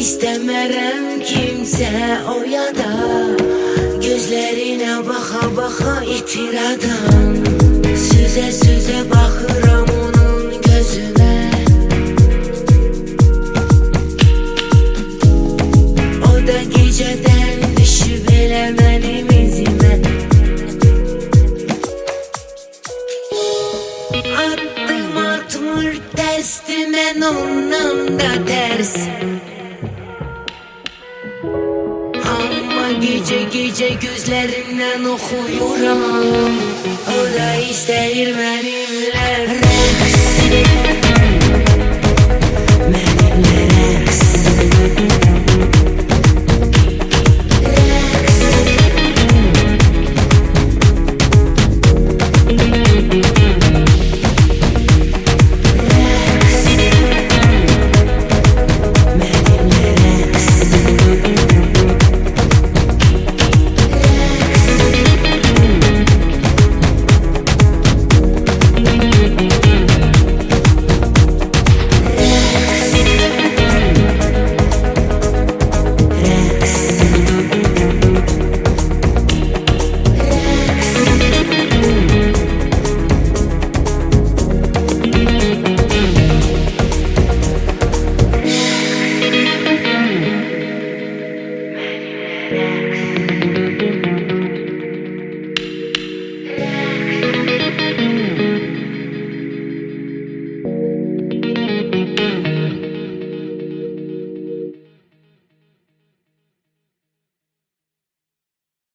İstəmərəm kimsə o yada, gözlərinə baxa baxa itir adam. Süzə süzə baxıram onun gözünə, o da gecədən düşüb elə mənim izimə. Addım atmır dəsti, mən ondan da tərs. Amma gecə gecə gözlərimdən oxuyuram, o da istəyir mənimlə rəqs.